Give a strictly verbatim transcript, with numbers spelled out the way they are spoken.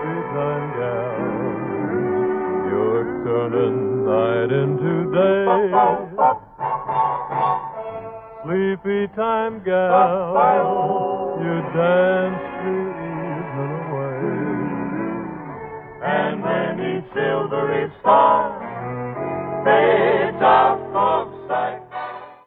sleepy time gal. You're turning night into day. Sleepy time gal, you dance the evening away. And when each silvery star